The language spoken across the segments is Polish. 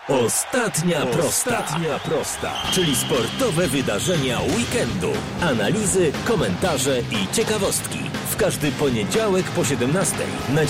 Ostatnia prosta, czyli sportowe wydarzenia weekendu. Analizy, komentarze i ciekawostki. W każdy poniedziałek po 17 na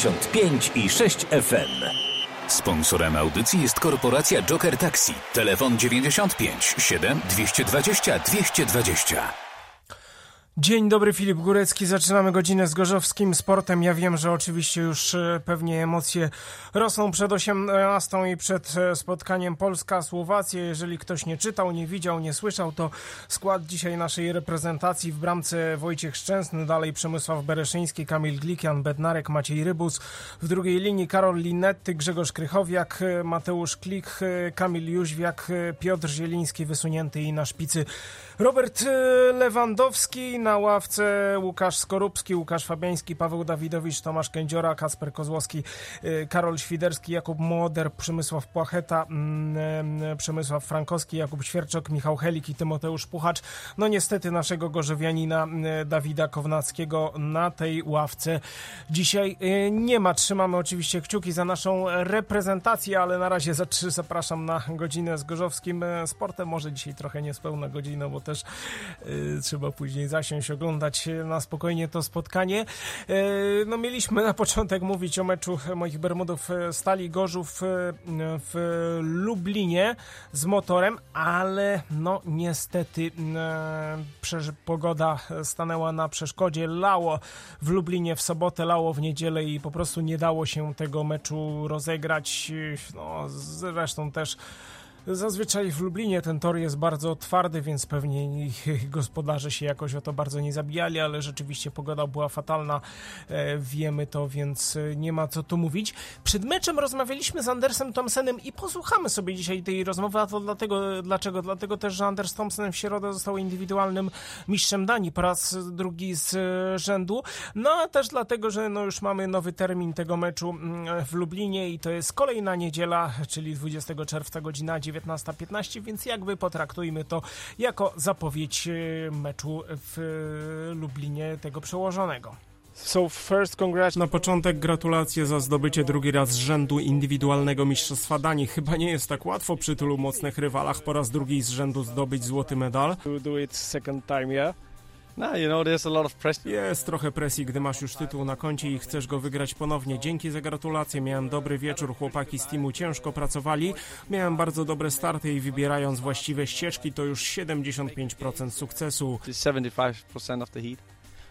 95,6 FM. Sponsorem audycji jest korporacja Joker Taxi. Telefon 95 7 220 220. Dzień dobry, Filip Górecki. Zaczynamy godzinę z gorzowskim sportem. Ja wiem, że oczywiście już pewnie emocje rosną przed 18 i przed spotkaniem Polska-Słowacja. Jeżeli ktoś nie czytał, nie widział, nie słyszał, to skład dzisiaj naszej reprezentacji: w bramce Wojciech Szczęsny, dalej Przemysław Bereszyński, Kamil Glik, Jan Bednarek, Maciej Rybus. W drugiej linii Karol Linetty, Grzegorz Krychowiak, Mateusz Klik, Kamil Jóźwiak, Piotr Zieliński wysunięty i na szpicy Robert Lewandowski. Na ławce Łukasz Skorupski, Łukasz Fabiański, Paweł Dawidowicz, Tomasz Kędziora, Kacper Kozłowski, Karol Świderski, Jakub Moder, Przemysław Płacheta, Przemysław Frankowski, Jakub Świerczok, Michał Helik i Tymoteusz Puchacz. No niestety naszego gorzowianina Dawida Kownackiego na tej ławce dzisiaj nie ma. Trzymamy oczywiście kciuki za naszą reprezentację, ale na razie zapraszam na godzinę z gorzowskim sportem. Może dzisiaj trochę niespełna godzina, bo też trzeba później zasiąść, oglądać na spokojnie to spotkanie. No mieliśmy na początek mówić o meczu moich Bermudów Stali Gorzów w Lublinie z Motorem, ale no niestety pogoda stanęła na przeszkodzie. Lało w Lublinie w sobotę, lało w niedzielę i po prostu nie dało się tego meczu rozegrać. No zresztą też zazwyczaj w Lublinie ten tor jest bardzo twardy, więc pewnie gospodarze się jakoś o to bardzo nie zabijali, ale rzeczywiście pogoda była fatalna, wiemy to, więc nie ma co tu mówić. Przed meczem rozmawialiśmy z Andersem Thompsonem i posłuchamy sobie dzisiaj tej rozmowy, a to dlaczego? Dlatego też, że Anders Thompson w środę został indywidualnym mistrzem Danii po raz drugi z rzędu, no a też dlatego, że no już mamy nowy termin tego meczu w Lublinie i to jest kolejna niedziela, czyli 20 czerwca godzina 19:15, więc jakby potraktujmy to jako zapowiedź meczu w Lublinie tego przełożonego. Na początek gratulacje za zdobycie drugi raz z rzędu indywidualnego mistrzostwa Danii. Chyba nie jest tak łatwo przy tylu mocnych rywalach po raz drugi z rzędu zdobyć złoty medal. Jest trochę presji, gdy masz już tytuł na koncie i chcesz go wygrać ponownie. Dzięki za gratulacje, miałem dobry wieczór, chłopaki z teamu ciężko pracowali, miałem bardzo dobre starty i wybierając właściwe ścieżki to już 75% sukcesu. 75% of the heat.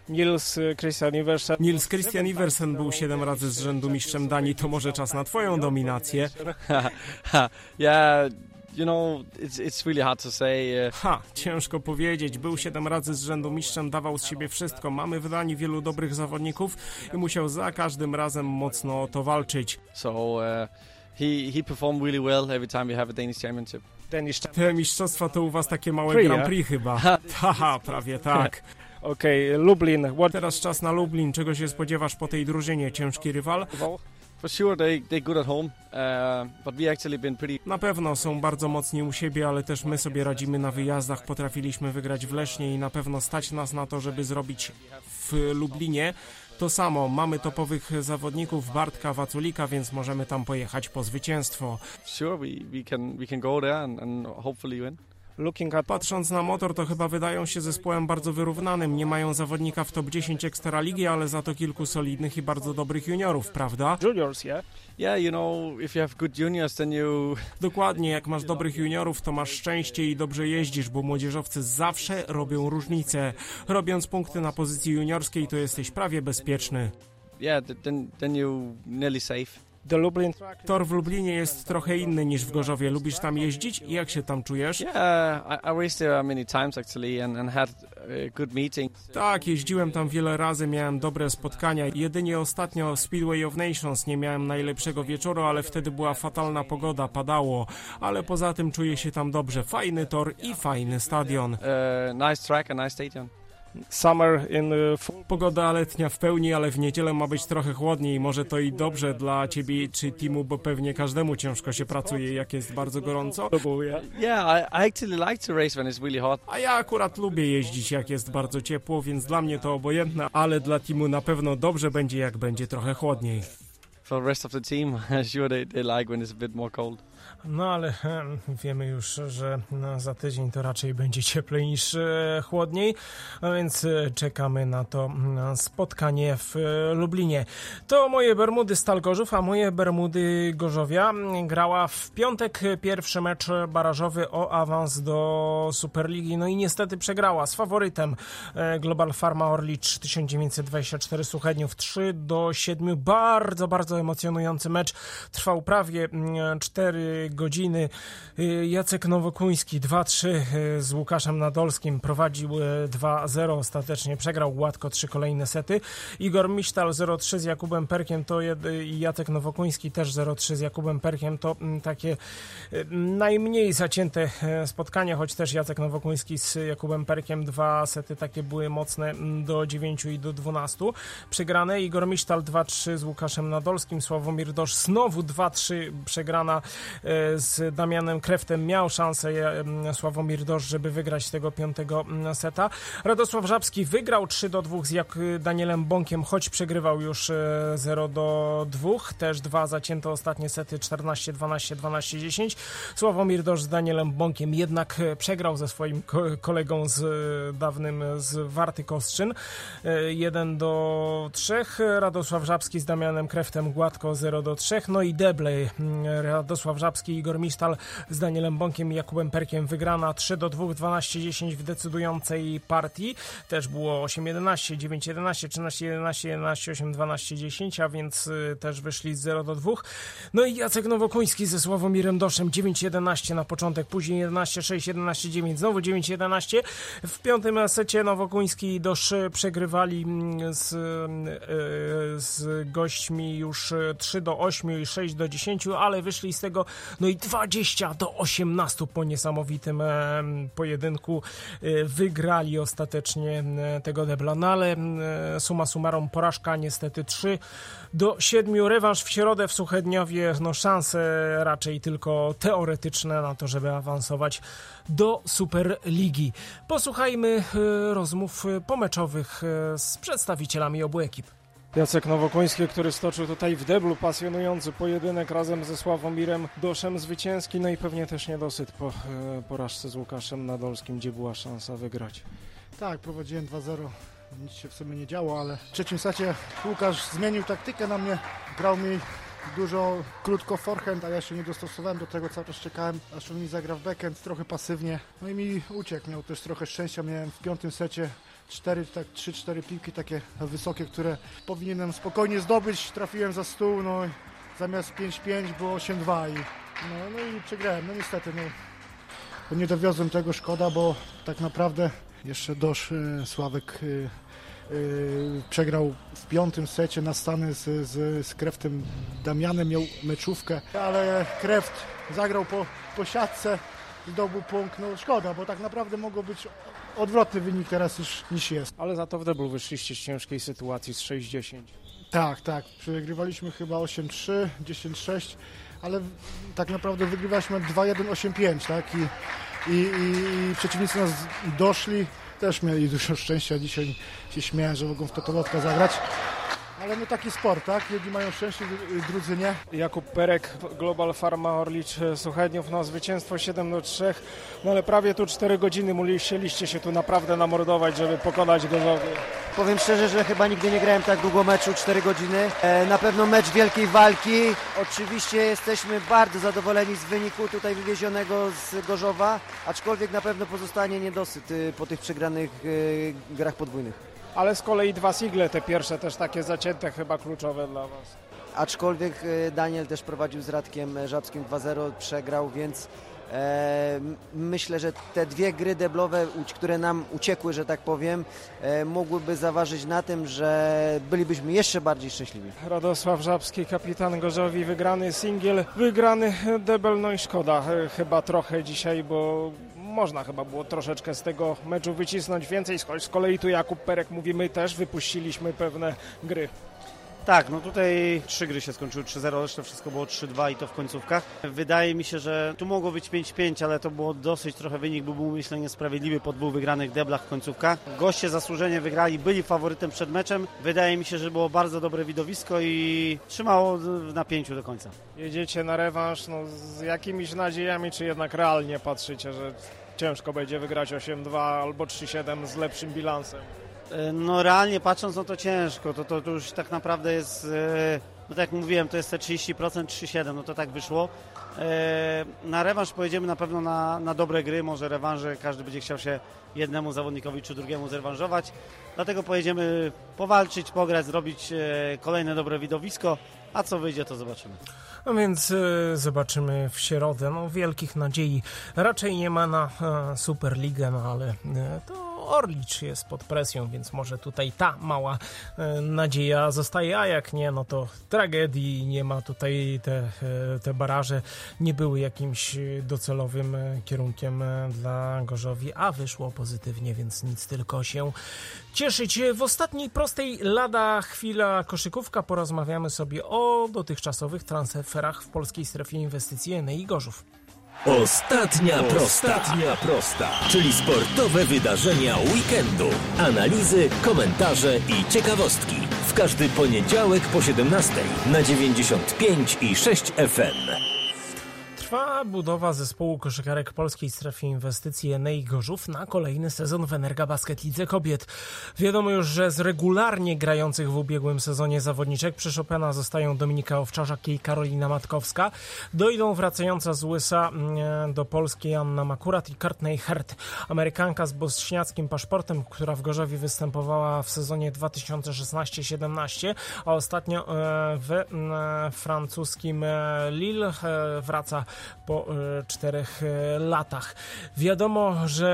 Nils Christian Iversen był 7 razy z rzędu mistrzem Danii, to może czas na twoją dominację. Yeah. You know, it's really hard to say. Ciężko powiedzieć. Był 7 razy z rzędu mistrzem, dawał z siebie wszystko. Mamy w Danii wielu dobrych zawodników i musiał za każdym razem mocno o to walczyć. So he performed really well every time we have a Danish championship. Te mistrzostwa to u was takie małe Grand Prix chyba. Haha, prawie tak. Okej, Lublin. Teraz czas na Lublin. Czego się spodziewasz po tej drużynie? Ciężki rywal? For sure they're good at home, but we actually been pretty... Na pewno są bardzo mocni u siebie, ale też my sobie radzimy na wyjazdach. Potrafiliśmy wygrać w Lesznie i na pewno stać nas na to, żeby zrobić w Lublinie to samo. Mamy topowych zawodników, Bartka, Waculika, więc możemy tam pojechać po zwycięstwo. Sure, we can go there and hopefully win. Patrząc na Motor, to chyba wydają się zespołem bardzo wyrównanym. Nie mają zawodnika w top 10 Ekstraligi, ale za to kilku solidnych i bardzo dobrych juniorów, prawda? Juniors, yeah? Yeah, you know, if you have good juniors, then you... Dokładnie, jak masz dobrych juniorów, to masz szczęście i dobrze jeździsz, bo młodzieżowcy zawsze robią różnicę. Robiąc punkty na pozycji juniorskiej, to jesteś prawie bezpieczny. Yeah, then you nearly safe. Tor w Lublinie jest trochę inny niż w Gorzowie. Lubisz tam jeździć i jak się tam czujesz? Yeah, I raced there many times actually and had good meetings. Tak, jeździłem tam wiele razy, miałem dobre spotkania. Jedynie ostatnio w Speedway of Nations nie miałem najlepszego wieczoru, ale wtedy była fatalna pogoda, padało. Ale poza tym czuję się tam dobrze. Fajny tor i fajny stadion. Nice track and nice stadium. Pogoda letnia w pełni, ale w niedzielę ma być trochę chłodniej. Może to i dobrze dla ciebie czy teamu, bo pewnie każdemu ciężko się pracuje, jak jest bardzo gorąco. Yeah, I actually like to race when it's really hot. A ja akurat lubię jeździć, jak jest bardzo ciepło, więc dla mnie to obojętne, ale dla teamu na pewno dobrze będzie, jak będzie trochę chłodniej. For the rest of the team, I'm sure they like when it's a bit more cold. No ale wiemy już, że za tydzień to raczej będzie cieplej niż chłodniej, a więc czekamy na to spotkanie w Lublinie. To moje Bermudy Stal Gorzów, a moje Bermudy Gorzowia grała w piątek pierwszy mecz barażowy o awans do Superligi, no i niestety przegrała z faworytem Global Pharma Orlicz 1924 Suchedniów 3-7. Bardzo emocjonujący mecz. Trwał prawie 4 godziny. Jacek Nowokuński 2-3 z Łukaszem Nadolskim prowadził 2-0, ostatecznie przegrał gładko 3 kolejne sety. Igor Misztal 0-3 z Jakubem Perkiem i Jacek Nowokuński też 0-3 z Jakubem Perkiem. To takie najmniej zacięte spotkanie, choć też Jacek Nowokuński z Jakubem Perkiem 2 sety takie były mocne do 9 i do 12 przegrane. Igor Misztal 2-3 z Łukaszem Nadolskim. Sławomir Dosz znowu 2-3 przegrana z Damianem Kreftem. Miał szansę Sławomir Dosz, żeby wygrać tego 5 seta. Radosław Żabski wygrał 3-2 z Danielem Bąkiem, choć przegrywał już 0-2. Też 2 zacięte ostatnie sety 14-12, 12-10. Sławomir Dosz z Danielem Bąkiem jednak przegrał ze swoim kolegą z Warty Kostrzyn 1-3. Radosław Żabski z Damianem Kreftem gładko 0-3. No i deble Radosław Żabski, Igor Misztal z Danielem Bąkiem i Jakubem Perkiem wygrana 3-2, 12-10 w decydującej partii. Też było 8-11, 9-11, 13-11, 11-8, 12-10, a więc też wyszli z 0-2. No i Jacek Nowokuński ze Sławomirem Doszem 9-11 na początek, później 11-6, 11-9, znowu 9-11. W 5 secie Nowokuński i Dosz przegrywali z gośćmi już 3-8 i 6-10, ale wyszli z tego no i 20-18 po niesamowitym pojedynku wygrali ostatecznie tego debla, no ale summa summarum porażka niestety 3-7. Rewanż w środę w Suchedniowie, no szanse raczej tylko teoretyczne na to, żeby awansować do Superligi. Posłuchajmy rozmów pomeczowych z przedstawicielami obu ekip. Jacek Nowokuński, który stoczył tutaj w deblu pasjonujący pojedynek razem ze Sławomirem Doszem, zwycięski, no i pewnie też niedosyt po porażce z Łukaszem Nadolskim, gdzie była szansa wygrać. Tak, prowadziłem 2-0, nic się w sumie nie działo, ale w trzecim secie Łukasz zmienił taktykę na mnie, grał mi dużo krótko forehand, a ja się nie dostosowałem do tego, cały czas czekałem, aż on mi zagra w backhand, trochę pasywnie, no i mi uciekł, miał też trochę szczęścia, miałem w 5 secie 3-4 piłki takie wysokie, które powinienem spokojnie zdobyć, trafiłem za stół, no zamiast 5-5 było 8-2 no i przegrałem, no niestety, no nie dowiozłem tego, szkoda, bo tak naprawdę jeszcze Dosz, Sławek przegrał w 5 secie na Stany z Kreftem Damianem, miał meczówkę, ale Kreft zagrał po siatce, zdobył punkt, no szkoda, bo tak naprawdę mogło być odwrotny wynik teraz już niż jest. Ale za to w deblu wyszliście z ciężkiej sytuacji z 6-10. Tak, przegrywaliśmy chyba 8-3, 10-6, ale tak naprawdę wygrywaliśmy 2-1, 8-5, tak? I przeciwnicy nas doszli, też mieli dużo szczęścia, dzisiaj się śmiałem, że mogą w totolotka zagrać. Ale no taki sport, tak? Jedni mają szczęście, drudzy nie. Jakub Perek, Global Pharma Orlicz Suchedniów, no zwycięstwo 7-3, no ale prawie tu 4 godziny musieliście się tu naprawdę namordować, żeby pokonać Gorzowie. Powiem szczerze, że chyba nigdy nie grałem tak długo meczu, 4 godziny. Na pewno mecz wielkiej walki. Oczywiście jesteśmy bardzo zadowoleni z wyniku tutaj wywiezionego z Gorzowa, aczkolwiek na pewno pozostanie niedosyt po tych przegranych grach podwójnych. Ale z kolei 2 single, te pierwsze też takie zacięte, chyba kluczowe dla was. Aczkolwiek Daniel też prowadził z Radkiem Żabskim 2-0, przegrał, więc myślę, że te 2 gry deblowe, które nam uciekły, że tak powiem, mogłyby zaważyć na tym, że bylibyśmy jeszcze bardziej szczęśliwi. Radosław Żabski, kapitan Gorzowi, wygrany singiel, wygrany debel, no i szkoda chyba trochę dzisiaj, bo można chyba było troszeczkę z tego meczu wycisnąć więcej. Z kolei tu Jakub Perek mówi, my też wypuściliśmy pewne gry. Tak, no tutaj 3 gry się skończyły 3-0, resztę wszystko było 3-2 i to w końcówkach. Wydaje mi się, że tu mogło być 5-5, ale to było dosyć trochę wynik, był myślę niesprawiedliwy po 2 wygranych deblach w końcówkach. Goście zasłużenie wygrali, byli faworytem przed meczem. Wydaje mi się, że było bardzo dobre widowisko i trzymało w napięciu do końca. Jedziecie na rewanż z jakimiś nadziejami, czy jednak realnie patrzycie, że ciężko będzie wygrać 8-2 albo 3-7 z lepszym bilansem? No realnie patrząc, no to ciężko, to już tak naprawdę jest, no tak jak mówiłem, to jest te 30%, 3-7, no to tak wyszło. Na rewanż pojedziemy na pewno na dobre gry, może rewanże, każdy będzie chciał się jednemu zawodnikowi czy drugiemu zrewanżować, dlatego pojedziemy powalczyć, pograć, zrobić kolejne dobre widowisko, a co wyjdzie, to zobaczymy. No więc zobaczymy w środę. Wielkich nadziei raczej nie ma na Superligę, ale to Orlicz jest pod presją, więc może tutaj ta mała nadzieja zostaje, a jak nie, no to tragedii nie ma. Tutaj te baraże nie były jakimś docelowym kierunkiem dla Gorzowi, a wyszło pozytywnie, więc nic, tylko się cieszyć. W ostatniej prostej lada chwila koszykówka, porozmawiamy sobie o dotychczasowych transferach w polskiej strefie inwestycji Enei Gorzów. Ostatnia prosta, czyli sportowe wydarzenia weekendu. Analizy, komentarze i ciekawostki. W każdy poniedziałek po 17 na 95,6 FM. Trwa budowa zespołu koszykarek polskiej strefy inwestycji Enei Gorzów na kolejny sezon w Energabasket Lidze Kobiet. Wiadomo już, że z regularnie grających w ubiegłym sezonie zawodniczek przy Chopina zostają Dominika Owczarzak i Karolina Matkowska. Dojdą wracająca z USA do Polski Anna Makurat i Courtney Hert. Amerykanka z bośniackim paszportem, która w Gorzowie występowała w sezonie 2016-17, a ostatnio w francuskim Lille wraca po 4 latach. Wiadomo, że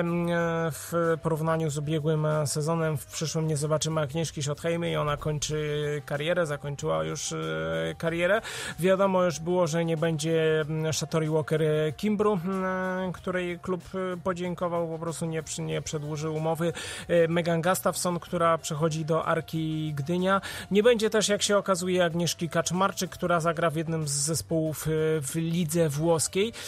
w porównaniu z ubiegłym sezonem w przyszłym nie zobaczymy Agnieszki Schottheimer i ona kończy karierę, zakończyła już karierę. Wiadomo już było, że nie będzie Shatori Walker-Kimbru, której klub podziękował, po prostu nie przedłużył umowy. Megan Gustafson, która przechodzi do Arki Gdynia. Nie będzie też, jak się okazuje, Agnieszki Kaczmarczyk, która zagra w jednym z zespołów w lidze włoskiej.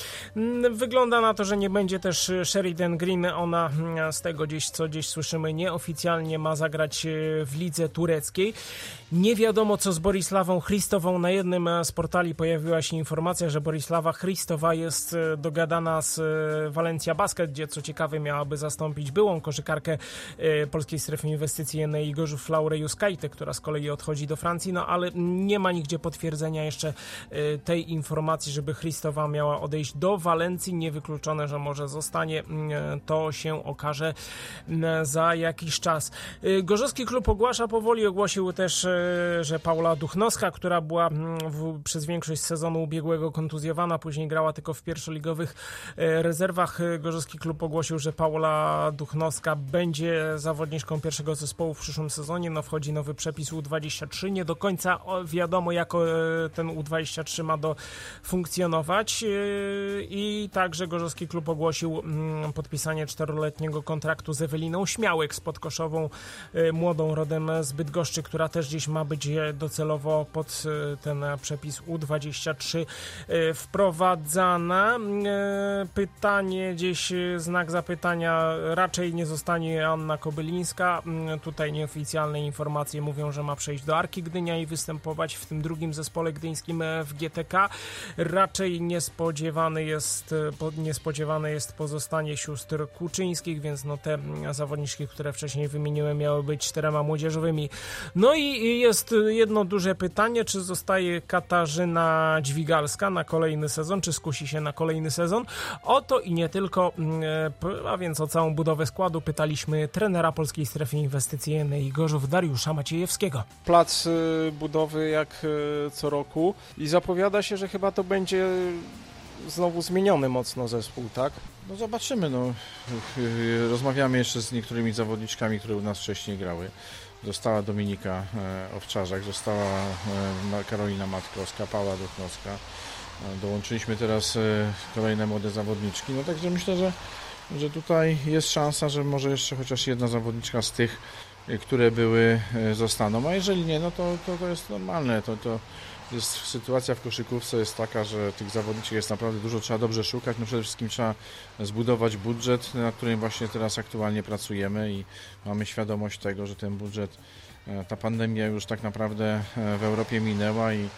Wygląda na to, że nie będzie też Sheridan Green. Ona z tego co gdzieś słyszymy, nieoficjalnie ma zagrać w lidze tureckiej. Nie wiadomo, co z Borisławą Christową. Na jednym z portali pojawiła się informacja, że Borisława Christowa jest dogadana z Valencia Basket, gdzie co ciekawe miałaby zastąpić byłą koszykarkę polskiej strefy inwestycji Enei Gorzów Laurę Juskajtę, która z kolei odchodzi do Francji, ale nie ma nigdzie potwierdzenia jeszcze tej informacji, żeby Christowa miała odejść do Walencji. Niewykluczone, że może zostanie. To się okaże za jakiś czas. Gorzowski klub ogłosił też, że Paula Duchnowska, która była przez większość sezonu ubiegłego kontuzjowana, później grała tylko w pierwszoligowych rezerwach. Gorzowski klub ogłosił, że Paula Duchnowska będzie zawodniczką pierwszego zespołu w przyszłym sezonie. Wchodzi nowy przepis U23. Nie do końca wiadomo, jak ten U23 ma funkcjonować. I także Gorzowski klub ogłosił podpisanie 4-letniego kontraktu z Eweliną Śmiałek, z Podkoszową, młodą rodem z Bydgoszczy, która też gdzieś ma być docelowo pod ten przepis U23 wprowadzana. Pytanie, gdzieś znak zapytania, raczej nie zostanie Anna Kobylińska. Tutaj nieoficjalne informacje mówią, że ma przejść do Arki Gdynia i występować w tym drugim zespole gdyńskim w GTK. Raczej niespodziewane jest pozostanie sióstr Kuczyńskich, więc te zawodniczki, które wcześniej wymieniłem, miały być 4 młodzieżowymi. I jest jedno duże pytanie, czy zostaje Katarzyna Dźwigalska na kolejny sezon, czy skusi się na kolejny sezon. O to i nie tylko, a więc o całą budowę składu pytaliśmy trenera polskiej strefy inwestycji Enei Gorzów Dariusza Maciejewskiego. Plac budowy jak co roku i zapowiada się, że chyba to będzie znowu zmieniony mocno zespół, tak? Zobaczymy, rozmawiamy jeszcze z niektórymi zawodniczkami, które u nas wcześniej grały. Została Dominika Owczarzak, została Karolina Matkowska, Paula Duchnowska. Dołączyliśmy teraz kolejne młode zawodniczki, także myślę, że tutaj jest szansa, że może jeszcze chociaż jedna zawodniczka z tych które były, zostaną, a jeżeli nie, no to jest normalne, to jest sytuacja w koszykówce jest taka, że tych zawodników jest naprawdę dużo, trzeba dobrze szukać, no przede wszystkim trzeba zbudować budżet, nad którym właśnie teraz aktualnie pracujemy i mamy świadomość tego, że ten budżet, ta pandemia już tak naprawdę w Europie minęła i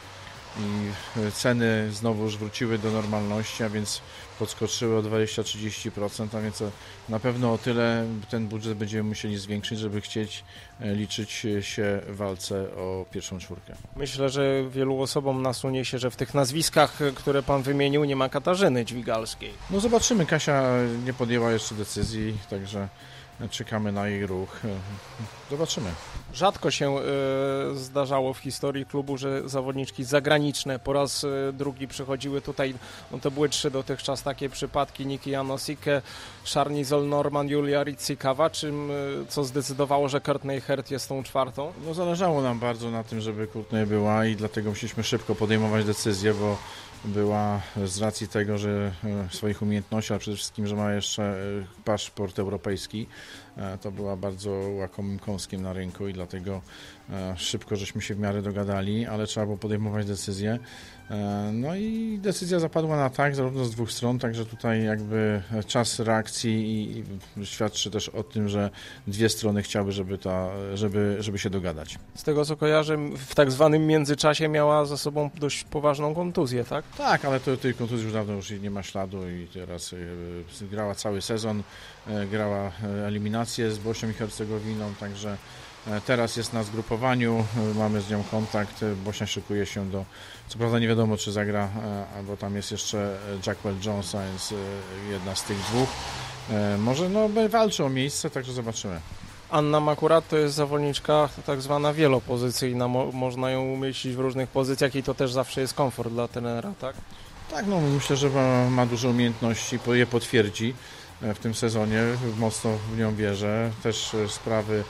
ceny znowu już wróciły do normalności, a więc podskoczyły o 20-30%, a więc na pewno o tyle ten budżet będziemy musieli zwiększyć, żeby chcieć liczyć się w walce o pierwszą czwórkę. Myślę, że wielu osobom nasunie się, że w tych nazwiskach, które pan wymienił, nie ma Katarzyny Dźwigalskiej. No zobaczymy, Kasia nie podjęła jeszcze decyzji, także czekamy na jej ruch. Zobaczymy. Rzadko się zdarzało w historii klubu, że zawodniczki zagraniczne po raz drugi przychodziły tutaj. No to były 3 dotychczas takie przypadki: Niki Janosike, Szarni Norman, Julia Ritsikawa, co zdecydowało, że Courtney Herd jest tą 4. No zależało nam bardzo na tym, żeby Courtney była i dlatego musieliśmy szybko podejmować decyzję, bo była z racji tego, że swoich umiejętności, ale przede wszystkim, że ma jeszcze paszport europejski, to była bardzo łakomym kąskiem na rynku i dlatego szybko żeśmy się w miarę dogadali, ale trzeba było podejmować decyzję. No i decyzja zapadła na tak, zarówno z 2 stron, także tutaj jakby czas reakcji i świadczy też o tym, że 2 strony chciały, żeby się dogadać. Z tego co kojarzę, w tak zwanym międzyczasie miała za sobą dość poważną kontuzję, tak? Tak, ale tej kontuzji już dawno nie ma śladu i teraz grała cały sezon, grała eliminację z Bośnią i Hercegowiną, także teraz jest na zgrupowaniu, mamy z nią kontakt, Bośnia szykuje się co prawda nie wiadomo czy zagra, albo tam jest jeszcze Jackwell Jones, a więc jedna z tych 2. Może walczy o miejsce, także zobaczymy. Anna Makurat to jest zawodniczka tak zwana wielopozycyjna, można ją umieścić w różnych pozycjach i to też zawsze jest komfort dla trenera, tak? Tak, myślę, że ma dużo umiejętności, je potwierdzi w tym sezonie, mocno w nią wierzę, też sprawy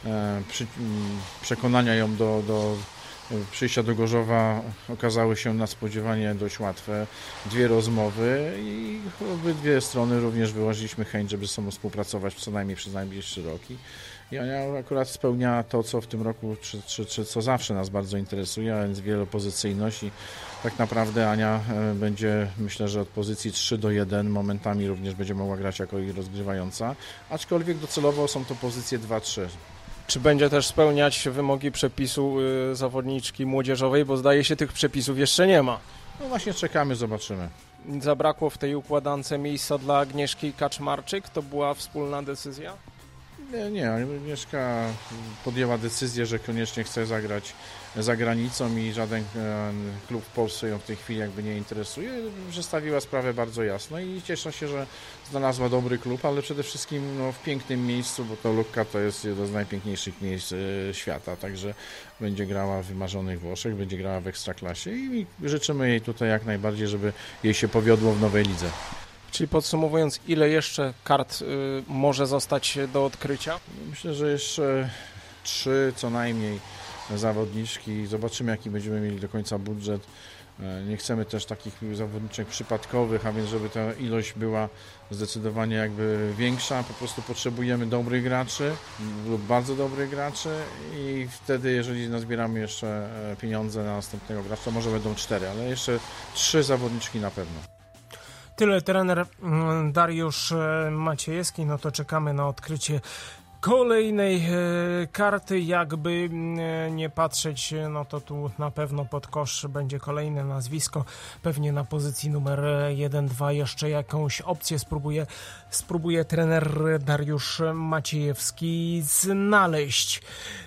przekonania ją do przyjścia do Gorzowa okazały się nadspodziewanie dość łatwe. 2 rozmowy i obydwie strony również wyraziliśmy chęć, żeby ze sobą współpracować co najmniej przez najbliższy rok. I Ania akurat spełnia to, co w tym roku, czy co zawsze nas bardzo interesuje, a więc wielopozycyjność i tak naprawdę Ania będzie, myślę, że od pozycji 3-1 momentami również będzie mogła grać jako jej rozgrywająca, aczkolwiek docelowo są to pozycje 2-3. Czy będzie też spełniać wymogi przepisu zawodniczki młodzieżowej, bo zdaje się tych przepisów jeszcze nie ma. No właśnie czekamy, zobaczymy. Zabrakło w tej układance miejsca dla Agnieszki Kaczmarczyk? To była wspólna decyzja? Nie, Agnieszka podjęła decyzję, że koniecznie chce zagrać za granicą i żaden klub w Polsce ją w tej chwili jakby nie interesuje. Przedstawiła sprawę bardzo jasno i cieszę się, że znalazła dobry klub, ale przede wszystkim w pięknym miejscu, bo to Lucca to jest jedno z najpiękniejszych miejsc świata, także będzie grała w wymarzonych Włoszech, będzie grała w Ekstraklasie i życzymy jej tutaj jak najbardziej, żeby jej się powiodło w nowej lidze. Czyli podsumowując, ile jeszcze kart może zostać do odkrycia? Myślę, że jeszcze 3 co najmniej zawodniczki. Zobaczymy, jaki będziemy mieli do końca budżet. Nie chcemy też takich zawodniczek przypadkowych, a więc żeby ta ilość była zdecydowanie jakby większa. Po prostu potrzebujemy dobrych graczy lub bardzo dobrych graczy i wtedy, jeżeli nazbieramy jeszcze pieniądze na następnego gracza, to może będą 4, ale jeszcze 3 zawodniczki na pewno. Tyle trener Dariusz Maciejewski, no to czekamy na odkrycie kolejnej karty, jakby nie patrzeć, no to tu na pewno pod kosz będzie kolejne nazwisko, pewnie na pozycji numer 1-2 jeszcze jakąś opcję spróbuje trener Dariusz Maciejewski znaleźć.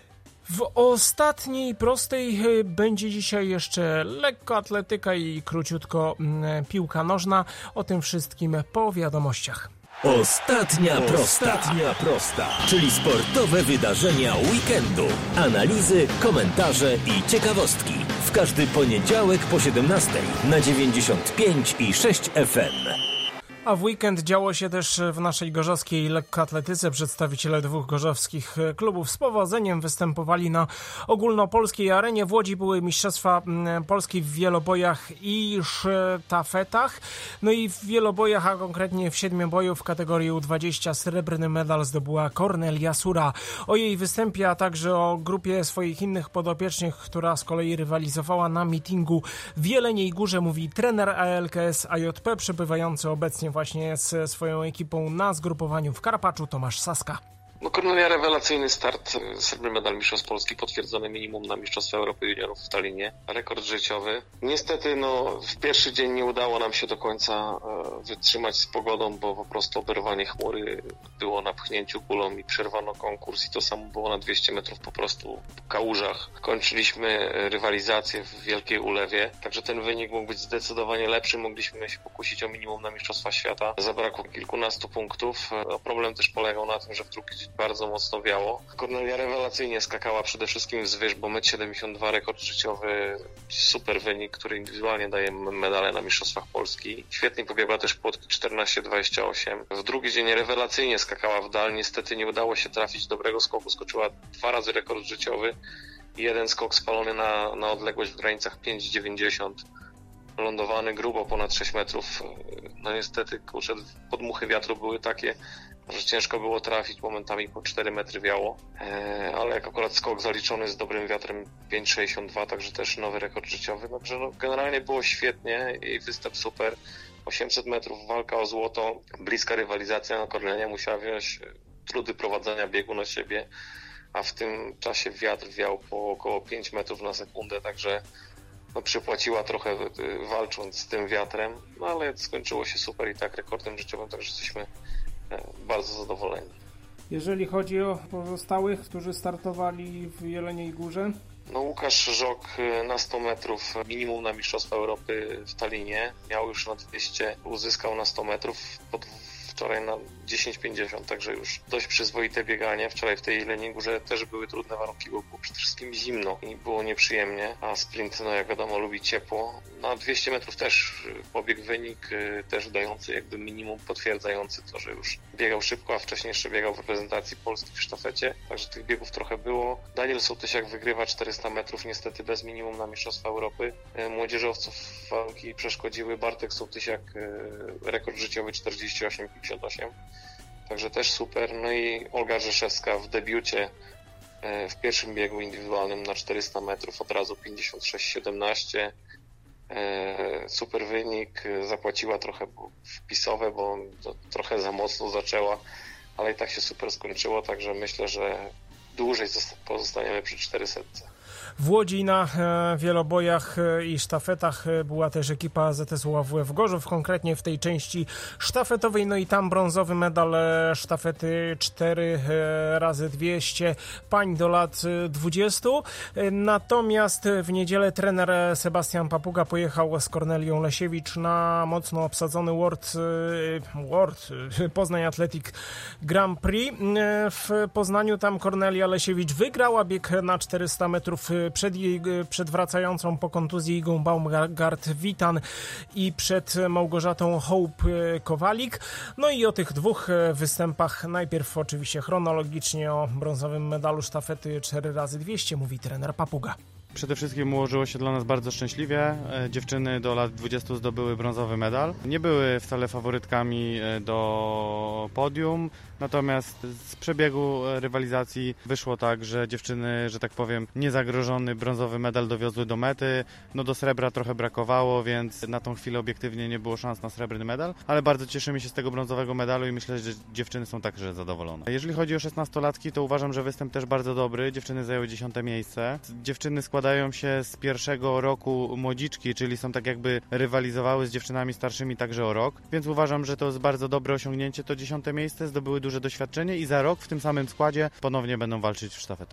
W ostatniej prostej będzie dzisiaj jeszcze lekkoatletyka i króciutko piłka nożna. O tym wszystkim po wiadomościach. Ostatnia prosta, czyli sportowe wydarzenia weekendu. Analizy, komentarze i ciekawostki. W każdy poniedziałek po 17 na 95,6 FM. A w weekend działo się też w naszej gorzowskiej lekkoatletyce. Przedstawiciele 2 gorzowskich klubów z powodzeniem występowali na ogólnopolskiej arenie. W Łodzi były Mistrzostwa Polski w wielobojach i sztafetach. No i w wielobojach, a konkretnie w 7-boju w kategorii U20 srebrny medal zdobyła Kornelia Sura. O jej występie, a także o grupie swoich innych podopiecznych, która z kolei rywalizowała na meetingu w Jeleniej Górze, mówi trener ALKS AJP, przebywający obecnie właśnie ze swoją ekipą na zgrupowaniu w Karpaczu, Tomasz Saska. No Kornelia, rewelacyjny start, srebrny medal Mistrzostw Polski, potwierdzony minimum na Mistrzostwa Europy Juniorów w Tallinie, rekord życiowy. Niestety w pierwszy dzień nie udało nam się do końca wytrzymać z pogodą, bo po prostu oberwanie chmury było na pchnięciu kulą i przerwano konkurs i to samo było na 200 metrów po prostu w kałużach. Kończyliśmy rywalizację w Wielkiej Ulewie, także ten wynik mógł być zdecydowanie lepszy, mogliśmy się pokusić o minimum na Mistrzostwa Świata. Zabrakło kilkunastu punktów. Problem też polegał na tym, że w drugi dzień bardzo mocno wiało. Kornelia rewelacyjnie skakała przede wszystkim wzwyż, bo 1,72 m rekord życiowy, super wynik, który indywidualnie daje medale na Mistrzostwach Polski. Świetnie pobiegła też płotki 14,28. W drugi dzień rewelacyjnie skakała w dal, niestety nie udało się trafić dobrego skoku, skoczyła 2 razy rekord życiowy i jeden skok spalony na odległość w granicach 5,90. Lądowany grubo ponad 6 metrów. No niestety, podmuchy wiatru były takie, że ciężko było trafić, momentami po 4 metry wiało, ale jak akurat skok zaliczony z dobrym wiatrem 5,62, także też nowy rekord życiowy, także generalnie było świetnie i występ super. 800 metrów, walka o złoto, bliska rywalizacja, Kornelia musiała wziąć trudy prowadzenia biegu na siebie, a w tym czasie wiatr wiał po około 5 metrów na sekundę, także przypłaciła trochę walcząc z tym wiatrem, no ale skończyło się super i tak rekordem życiowym, także jesteśmy bardzo zadowoleni. Jeżeli chodzi o pozostałych, którzy startowali w Jeleniej Górze? No Łukasz Żok na 100 metrów minimum na Mistrzostwa Europy w Tallinie, miał już na 200, uzyskał na 100 metrów, wczoraj na 10,50, także już dość przyzwoite bieganie. Wczoraj w tej Jeleniej Górze też były trudne warunki, bo było przede wszystkim zimno i było nieprzyjemnie, a sprint, no jak wiadomo, lubi ciepło. Na 200 metrów też pobiegł wynik, też dający jakby minimum, potwierdzający to, że już biegał szybko, a wcześniej jeszcze biegał w reprezentacji Polski w sztafecie, także tych biegów trochę było. Daniel Sołtysiak wygrywa 400 metrów, niestety bez minimum na Mistrzostwa Europy. Młodzieżowców warunki przeszkodziły, Bartek Sołtysiak rekord życiowy 48,58, także też super. No i Olga Rzeszewska w debiucie w pierwszym biegu indywidualnym na 400 metrów od razu 56,17. Super wynik, zapłaciła trochę wpisowe, bo trochę za mocno zaczęła, ale i tak się super skończyło, także myślę, że dłużej pozostaniemy przy 400. W Łodzi na wielobojach i sztafetach była też ekipa ZS WF Gorzów, konkretnie w tej części sztafetowej, no i tam brązowy medal sztafety 4x200 pań do lat 20. Natomiast w niedzielę trener Sebastian Papuga pojechał z Kornelią Lesiewicz na mocno obsadzony Poznań Athletic Grand Prix. W Poznaniu tam Kornelia Lesiewicz wygrała bieg na 400 metrów przed wracającą po kontuzji Igą Baumgart-Witan i przed Małgorzatą Hołb-Kowalik. No i o tych 2 występach, najpierw oczywiście chronologicznie o brązowym medalu sztafety 4x200 mówi trener Papuga. Przede wszystkim ułożyło się dla nas bardzo szczęśliwie. Dziewczyny do lat 20 zdobyły brązowy medal. Nie były wcale faworytkami do podium, natomiast z przebiegu rywalizacji wyszło tak, że dziewczyny, że tak powiem, niezagrożony brązowy medal dowiozły do mety. No do srebra trochę brakowało, więc na tą chwilę obiektywnie nie było szans na srebrny medal, ale bardzo cieszymy się z tego brązowego medalu i myślę, że dziewczyny są także zadowolone. Jeżeli chodzi o 16-latki, to uważam, że występ też bardzo dobry. Dziewczyny zajęły 10. miejsce. Dziewczyny składają się z pierwszego roku młodziczki, czyli są tak jakby rywalizowały z dziewczynami starszymi także o rok, więc uważam, że to jest bardzo dobre osiągnięcie, to 10. miejsce, zdobyły duże doświadczenie i za rok w tym samym składzie ponownie będą walczyć w sztafetach.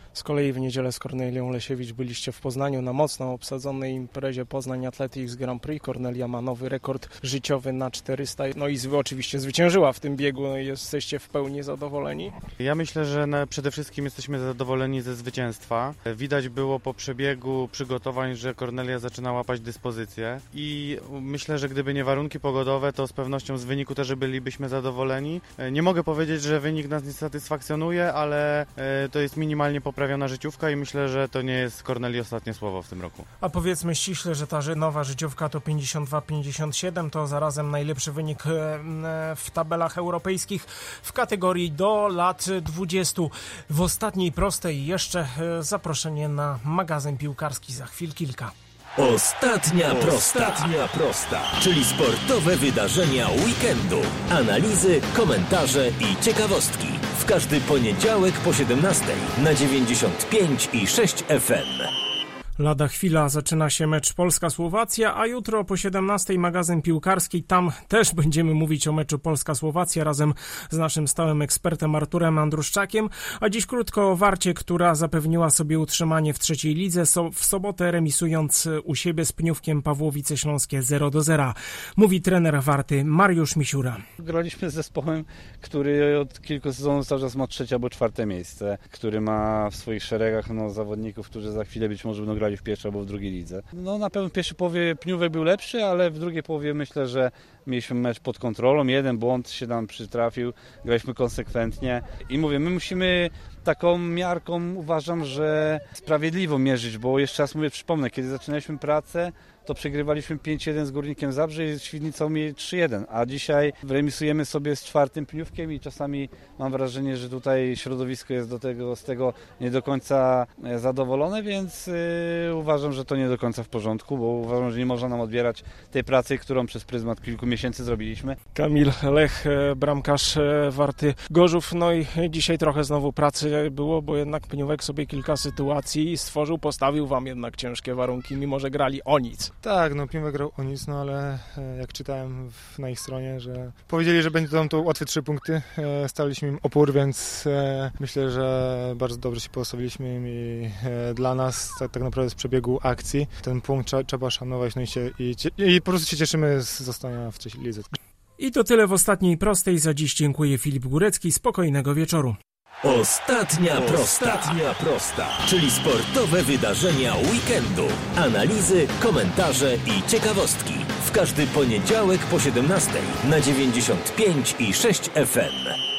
Z kolei w niedzielę z Kornelią Lesiewicz byliście w Poznaniu na mocno obsadzonej imprezie Poznań Athletics Grand Prix. Kornelia ma nowy rekord życiowy na 400, no i oczywiście zwyciężyła w tym biegu. Jesteście w pełni zadowoleni? Ja myślę, że przede wszystkim jesteśmy zadowoleni ze zwycięstwa. Widać było po przebiegu przygotowań, że Kornelia zaczyna łapać dyspozycję i myślę, że gdyby nie warunki pogodowe, to z pewnością z wyniku też bylibyśmy zadowoleni. Nie mogę powiedzieć, że wynik nas nie satysfakcjonuje, ale to jest minimalnie poprawiona życiówka i myślę, że to nie jest Kornelii ostatnie słowo w tym roku. A powiedzmy ściśle, że ta nowa życiówka to 52-57, to zarazem najlepszy wynik w tabelach europejskich w kategorii do lat 20. W ostatniej prostej jeszcze zaproszenie na magazyn piłkarski za chwil kilka. Ostatnia prosta, czyli sportowe wydarzenia weekendu. Analizy, komentarze i ciekawostki. W każdy poniedziałek po 17 na 95,6 FM. Lada chwila zaczyna się mecz Polska-Słowacja, a jutro po 17 magazyn piłkarski. Tam też będziemy mówić o meczu Polska-Słowacja razem z naszym stałym ekspertem Arturem Andruszczakiem. A dziś krótko o Warcie, która zapewniła sobie utrzymanie w trzeciej lidze, w sobotę remisując u siebie z Pniówkiem Pawłowice Śląskie 0-0. Mówi trener Warty Mariusz Misiura. Graliśmy z zespołem, który od kilku sezonów cały czas ma 3. albo 4. miejsce, który ma w swoich szeregach zawodników, którzy za chwilę być może będą grali w pierwszej albo w drugiej lidze. Na pewno w pierwszej połowie Pniówek był lepszy, ale w drugiej połowie myślę, że mieliśmy mecz pod kontrolą. Jeden błąd się nam przytrafił, graliśmy konsekwentnie i mówię, my musimy taką miarką, uważam, że sprawiedliwą mierzyć, bo jeszcze raz przypomnę, kiedy zaczynaliśmy pracę, to przegrywaliśmy 5-1 z Górnikiem Zabrze i z Świdnicą 3-1, a dzisiaj remisujemy sobie z 4. Pniówkiem i czasami mam wrażenie, że tutaj środowisko jest z tego nie do końca zadowolone, więc uważam, że to nie do końca w porządku, bo uważam, że nie można nam odbierać tej pracy, którą przez pryzmat kilku miesięcy zrobiliśmy. Kamil Lech, bramkarz Warty Gorzów, no i dzisiaj trochę znowu pracy było, bo jednak Pniówek sobie kilka sytuacji stworzył, postawił wam jednak ciężkie warunki, mimo że grali o nic. Tak, Pniówek grał o nic, ale jak czytałem na ich stronie, że powiedzieli, że będą to łatwe 3 punkty, staliśmy im opór, więc myślę, że bardzo dobrze się postawiliśmy i dla nas tak naprawdę z przebiegu akcji ten punkt trzeba szanować, no i po prostu się cieszymy z zostania w trzeciej lidze. I to tyle w ostatniej prostej. Za dziś dziękuję, Filip Górecki. Spokojnego wieczoru. Ostatnia prosta, czyli sportowe wydarzenia weekendu. Analizy, komentarze i ciekawostki. W każdy poniedziałek po 17 na 95,6 FM.